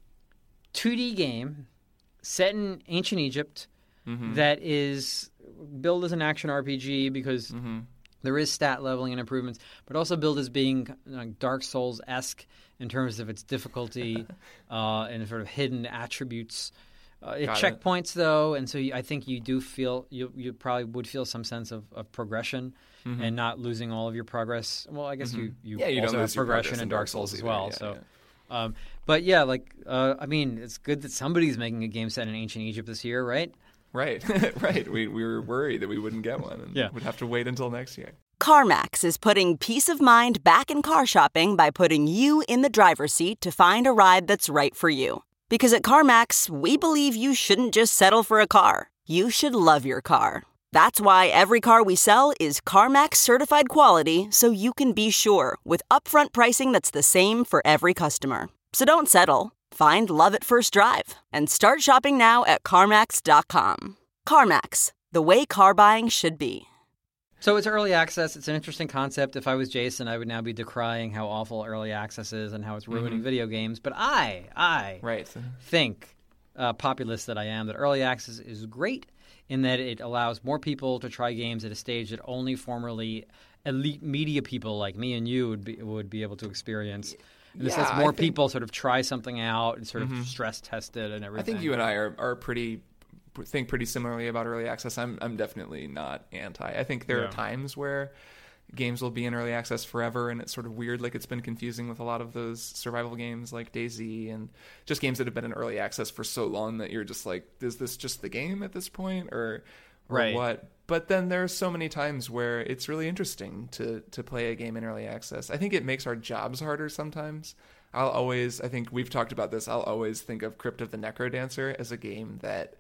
two D game set in ancient Egypt Mm-hmm. that is billed as an action R P G because Mm-hmm. there is stat leveling and improvements, but also billed as being like Dark Souls-esque in terms of its difficulty uh, and sort of hidden attributes. Uh, it Got it. checkpoints though, and so you, I think you do feel you you probably would feel some sense of, of progression and not losing all of your progress. Well, I guess you you Mm-hmm. Yeah, you don't also have lose your progression progress in in Dark Dark Souls Souls as either, well. yeah, so, yeah. Um, but yeah, like uh, I mean, it's good that somebody's making a game set in ancient Egypt this year, right? Right, right. We we were worried that we wouldn't get one, and Yeah. would have to wait until next year. CarMax is putting peace of mind back in car shopping by putting you in the driver's seat to find a ride that's right for you. Because at CarMax, we believe you shouldn't just settle for a car. You should love your car. That's why every car we sell is CarMax certified quality, so you can be sure with upfront pricing that's the same for every customer. So don't settle. Find love at first drive and start shopping now at CarMax dot com. CarMax, the way car buying should be. So it's early access. It's an interesting concept. If I was Jason, I would now be decrying how awful early access is and how it's ruining video games. But I, I Right. think, uh, populist that I am, that early access is great in that it allows more people to try games at a stage that only formerly elite media people like me and you would be, would be able to experience. And this Yeah, lets I more think- people sort of try something out and sort of stress test it and I everything. think you and I are, are pretty think pretty similarly about early access. I'm I'm definitely not anti. I think there Yeah. are times where games will be in early access forever, and it's sort of weird. Like, it's been confusing with a lot of those survival games like DayZ and just games that have been in early access for so long that you're just like, is this just the game at this point, or or Right. what? But then there's so many times where it's really interesting to to play a game in early access. I think it makes our jobs harder sometimes. I'll always, I think we've talked about this, I'll always think of Crypt of the Necrodancer as a game that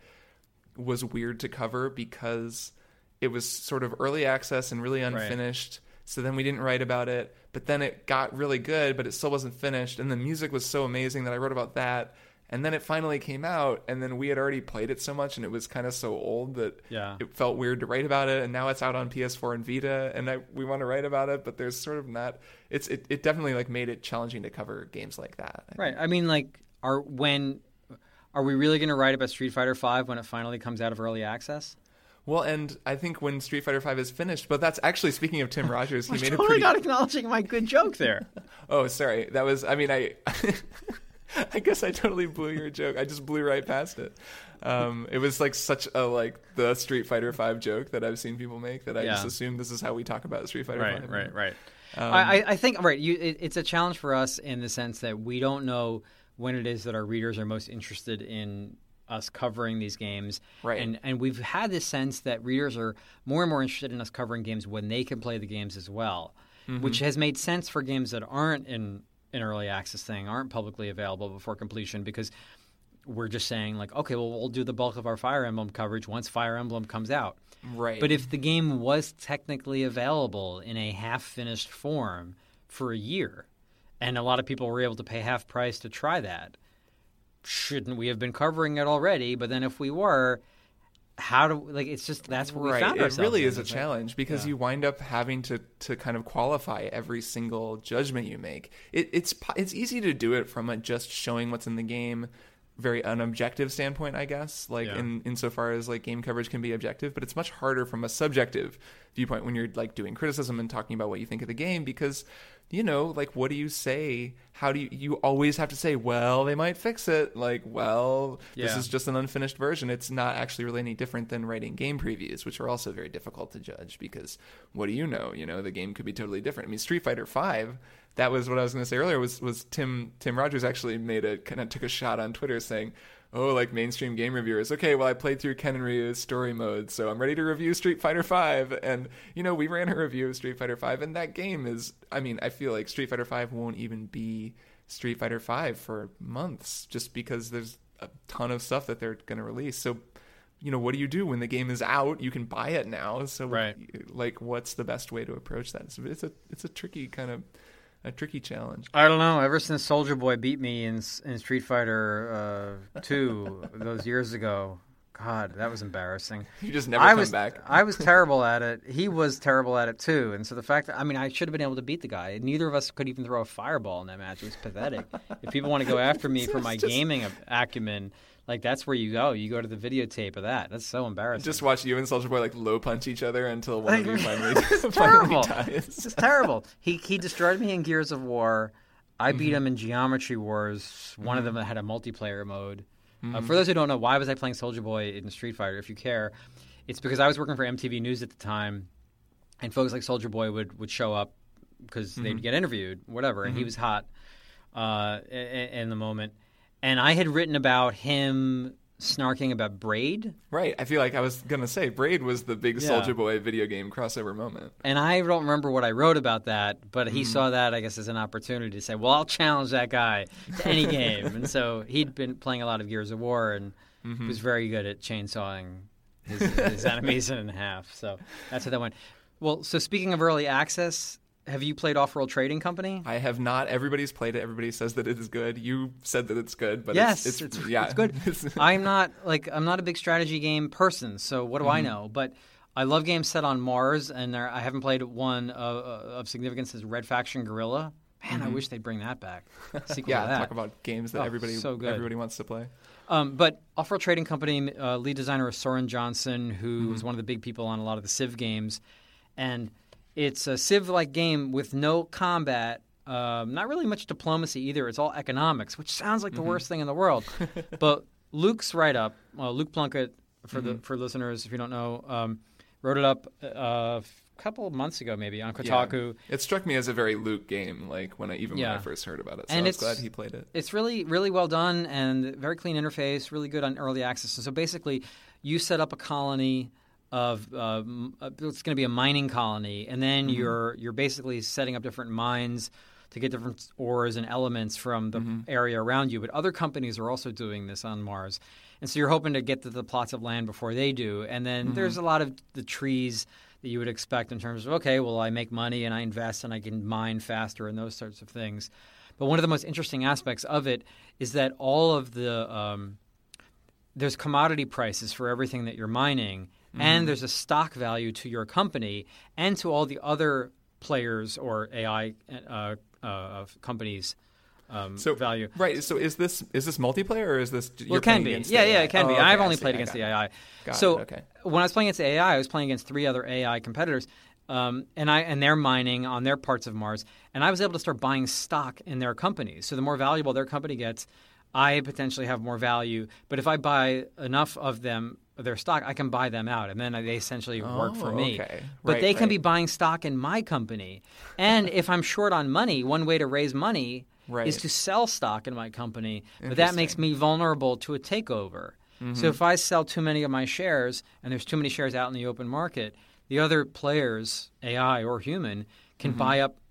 was weird to cover because it was sort of early access and really unfinished. So then we didn't write about it, but then it got really good, but it still wasn't finished. And the music was so amazing that I wrote about that. And then it finally came out, and then we had already played it so much, and it was kind of so old that Yeah. it felt weird to write about it. And now it's out on P S four and Vita, and I, we want to write about it, but there's sort of not. It's it, it definitely like made it challenging to cover games like that. I Right. I mean, like, are when are we really going to write about Street Fighter five when it finally comes out of early access? Well, and I think when Street Fighter five is finished, but that's actually, speaking of Tim Rogers, he made a Totally pretty. not acknowledging my good joke there. Oh, sorry. That was. I mean, I. I guess I totally blew your joke. I just blew right past it. Um, it was like such a like the Street Fighter five joke that I've seen people make that I Yeah. just assumed this is how we talk about Street Fighter Right, five. right, right. Um, I, I think right. You, it, it's a challenge for us in the sense that we don't know when it is that our readers are most interested in us covering these games. Right. And and we've had this sense that readers are more and more interested in us covering games when they can play the games as well, Mm-hmm. which has made sense for games that aren't in an early access thing, aren't publicly available before completion, because we're just saying like, okay, well, we'll do the bulk of our Fire Emblem coverage once Fire Emblem comes out. Right. But if the game was technically available in a half-finished form for a year, and a lot of people were able to pay half price to try that. Shouldn't we have been covering it already? But then if we were, how do like it's just that's where we right. found ourselves. It really in. is a It's challenge like, because yeah. you wind up having to, to kind of qualify every single judgment you make. It, it's po- it's easy to do it from a just showing what's in the game, very unobjective standpoint, I guess. Like Yeah. in insofar as like game coverage can be objective, but it's much harder from a subjective viewpoint when you're like doing criticism and talking about what you think of the game because. You know, like, what do you say? How do you, you always have to say, well, they might fix it. Like, well, this Yeah. is just an unfinished version. It's not actually really any different than writing game previews, which are also very difficult to judge because what do you know? You know, the game could be totally different. I mean, Street Fighter five, that was what I was going to say earlier, was, was Tim, Tim Rogers actually made a, kind of took a shot on Twitter saying, oh, like mainstream game reviewers. Okay, well, I played through Ken and Ryu's story mode, so I'm ready to review Street Fighter five. And, you know, we ran a review of Street Fighter five, and that game is, I mean, I feel like Street Fighter five won't even be Street Fighter five for months just because there's a ton of stuff that they're going to release. So, you know, what do you do when the game is out? You can buy it now. So, Right. like, what's the best way to approach that? So it's a, it's a tricky kind of... a tricky challenge. I don't know. Ever since Soldier Boy beat me in in Street Fighter uh, two those years ago, God, that was embarrassing. You just never I come was, back. I was terrible at it. He was terrible at it too. And so the fact that I mean, I should have been able to beat the guy. Neither of us could even throw a fireball in that match. It was pathetic. If people want to go after me for my Just- gaming acumen, like that's where you go. You go to the videotape of that. That's so embarrassing. Just watch you and Soldier Boy like low punch each other until one of you finally, It's finally terrible. dies. It's just terrible. He he destroyed me in Gears of War. I beat Mm-hmm. him in Geometry Wars. One of them had a multiplayer mode. Uh, for those who don't know, why was I playing Soldier Boy in Street Fighter? If you care, it's because I was working for M T V News at the time, and folks like Soldier Boy would, would show up because they'd get interviewed, whatever, and he was hot uh, in, in the moment. And I had written about him snarking about Braid. Right. I feel like I was gonna say Braid was the big Yeah. Soldier Boy video game crossover moment. And I don't remember what I wrote about that, but he saw that, I guess, as an opportunity to say, well, I'll challenge that guy to any game. And so he'd been playing a lot of Gears of War and Mm-hmm. was very good at chainsawing his, his enemies in half. So that's how that went. Well, so speaking of early access, have you played Off-World Trading Company? I have not. Everybody's played it. Everybody says that it is good. You said that it's good, but yes, it's, it's, it's, yeah, it's good. It's- I'm not like I'm not a big strategy game person, so what do I Mm-hmm. know? But I love games set on Mars, and there, I haven't played one of, of significance since Red Faction Guerrilla. Man, I wish they'd bring that back. Sequel Mm-hmm. yeah, to that. talk about games that Oh, everybody so good. everybody wants to play. Um, but Off-World Trading Company, uh, lead designer is Soren Johnson, who Mm-hmm. was one of the big people on a lot of the Civ games. And it's a Civ-like game with no combat, um, not really much diplomacy either. It's all economics, which sounds like the Mm-hmm. worst thing in the world. But Luke's write-up, well, Luke Plunkett, for Mm-hmm. the for listeners if you don't know, um, wrote it up uh, a couple of months ago maybe on Yeah. Kotaku. It struck me as a very Luke game, like when I even when Yeah. I first heard about it. So And I was it's- glad he played it. It's really, really well done and very clean interface, really good on early access. And so basically, you set up a colony of um, uh, it's going to be a mining colony, and then you're you're basically setting up different mines to get different ores and elements from the area around you. But other companies are also doing this on Mars, and so you're hoping to get to the plots of land before they do. And then there's a lot of the trees that you would expect in terms of, okay, well, I make money and I invest and I can mine faster and those sorts of things. But one of the most interesting aspects of it is that all of the um, there's commodity prices for everything that you're mining, and there's a stock value to your company and to all the other players or A I uh, uh, of companies. Um, So value. right. So is this is this multiplayer or is this? Well, you're it can playing be. against Yeah, the yeah, A I? it can Oh, be. okay, I've I only see. played I against got the it. A I. Got so it, okay. when I was playing against the A I, I was playing against three other A I competitors, um, and I and they're mining on their parts of Mars, and I was able to start buying stock in their companies. So the more valuable their company gets, I potentially have more value. But if I buy enough of them, their stock, I can buy them out, and then they essentially work for Oh, me. okay. But Right, they can right. be buying stock in my company, and if I'm short on money, one way to raise money Right. is to sell stock in my company. But that makes me vulnerable to a takeover. Mm-hmm. So if I sell too many of my shares, and there's too many shares out in the open market, the other players, A I or human, can Mm-hmm. buy up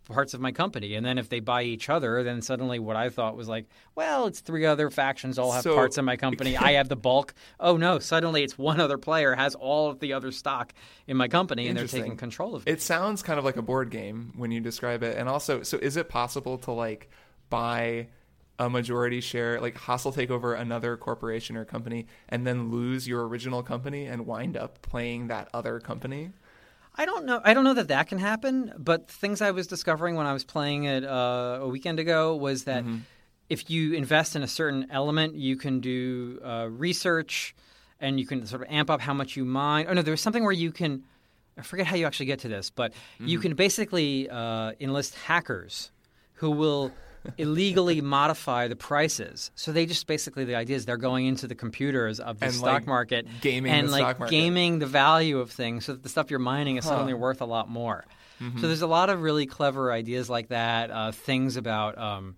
parts of my company. And then if they buy each other, then suddenly what I thought was like, well, it's three other factions all have So- parts of my company. I have the bulk. Oh, no, suddenly it's one other player has all of the other stock in my company, and they're Interesting. taking control of it. It sounds kind of like a board game when you describe it. And also, so is it possible to like buy a majority share, like hostile take over another corporation or company, and then lose your original company and wind up playing that other company? I don't know. I don't know that that can happen. But things I was discovering when I was playing it uh, a weekend ago was that Mm-hmm. if you invest in a certain element, you can do uh, research, and you can sort of amp up how much you mine. Oh no, there was something where you can. I forget how you actually get to this, but Mm-hmm. you can basically uh, enlist hackers who will illegally modify the prices. So they just basically the idea is they're going into the computers of the And, stock like, market gaming and the like stock market. gaming the value of things so that the stuff you're mining is suddenly worth a lot more. Mm-hmm. So there's a lot of really clever ideas like that. Uh, things about um,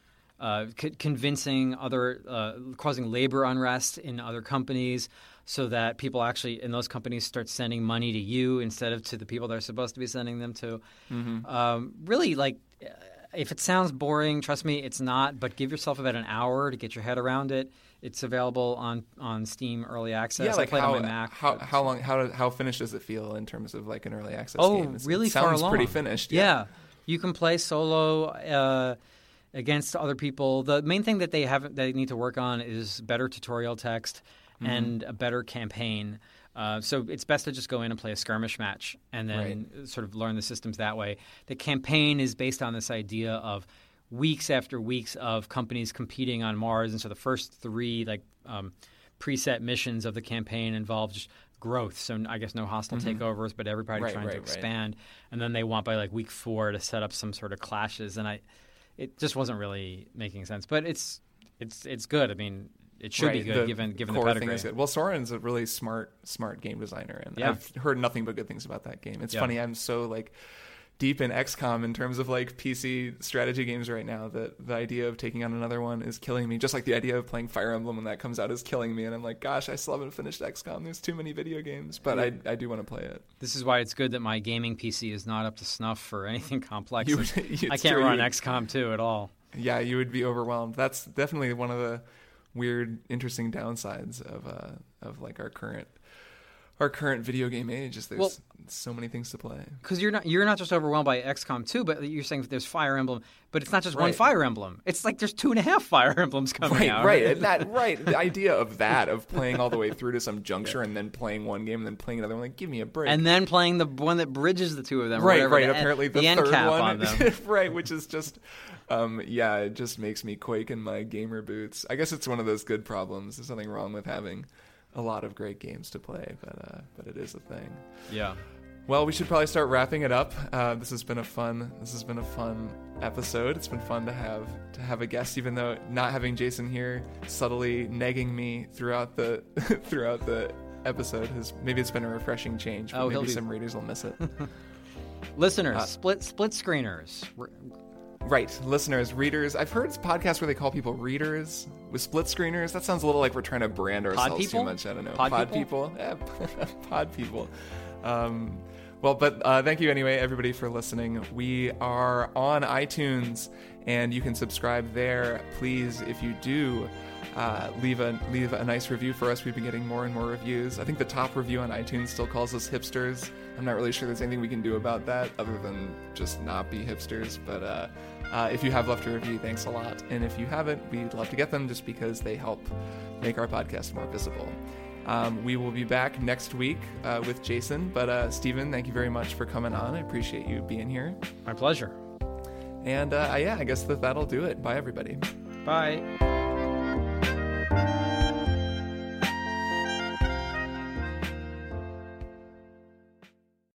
uh, c- convincing other, uh, causing labor unrest in other companies, so that people actually in those companies start sending money to you instead of to the people they're supposed to be sending them to. Mm-hmm. Um, really, like, uh, if it sounds boring, trust me, it's not. But give yourself about an hour to get your head around it. It's available on, on Steam Early Access. Yeah, like I played how, on my Mac. how but- how long how how finished does it feel in terms of like an early access Oh, game? It's- really it far sounds along. pretty finished. Yeah. You can play solo uh, against other people. The main thing that they have they need to work on is better tutorial text Mm-hmm. and a better campaign. Uh, so it's best to just go in and play a skirmish match and then sort of learn the systems that way. The campaign is based on this idea of weeks after weeks of companies competing on Mars, and so the first three like um, preset missions of the campaign involve just growth. So I guess no hostile takeovers, but everybody Right, trying right, to right. expand. And then they want by like week four to set up some sort of clashes, and I, it just wasn't really making sense. But it's it's it's good. I mean, it should be Right, good the given given the core pedigree. thing is good. Well, Soren's a really smart smart game designer, and Yeah. I've heard nothing but good things about that game. It's Yeah. funny, I'm so like deep in X COM in terms of like P C strategy games right now that the idea of taking on another one is killing me. Just like the idea of playing Fire Emblem when that comes out is killing me, and I'm like, gosh, I still haven't finished X COM. There's too many video games, but I I do want to play it. This is why it's good that my gaming P C is not up to snuff for anything complex. You And would- it's I can't true, run you- X COM two at all. Yeah, you would be overwhelmed. That's definitely one of the weird, interesting downsides of uh of like our current our current video game age is there's Well- so many things to play. Because you're not you're not just overwhelmed by X COM two, but you're saying that there's Fire Emblem, but it's not just one Right. Fire Emblem. It's like there's two and a half Fire Emblems coming Right, out. right, and that right. The idea of that, of playing all the way through to some juncture and then playing one game and then playing another one, like, give me a break. And then playing the one that bridges the two of them. or right, whatever, right. the, Apparently, the, the end third cap one, on them. right, which is just, um, yeah, it just makes me quake in my gamer boots. I guess it's one of those good problems. There's nothing wrong with having a lot of great games to play, but uh, but it is a thing. Yeah. Well, we should probably start wrapping it up. Uh, this has been a fun. This has been a fun episode. It's been fun to have to have a guest, even though not having Jason here subtly negging me throughout the throughout the episode has maybe it's been a refreshing change. But Oh, he'll maybe be- some readers will miss it. Listeners, Uh, split split screeners. We're- Right, listeners, readers. I've heard podcasts where they call people readers with split screeners. That sounds a little like we're trying to brand ourselves people? too much. I don't know. Pod pod people? people. Yeah, pod people. Um, well, but uh, thank you anyway, everybody, for listening. We are on iTunes, and you can subscribe there. Please, if you do, uh, leave a leave a nice review for us. We've been getting more and more reviews. I think the top review on iTunes still calls us hipsters. I'm not really sure there's anything we can do about that other than just not be hipsters. But uh, uh, if you have left a review, thanks a lot. And if you haven't, we'd love to get them just because they help make our podcast more visible. Um, we will be back next week uh, with Jason. But uh, Stephen, thank you very much for coming on. I appreciate you being here. My pleasure. And uh, yeah, I guess that that'll do it. Bye, everybody. Bye.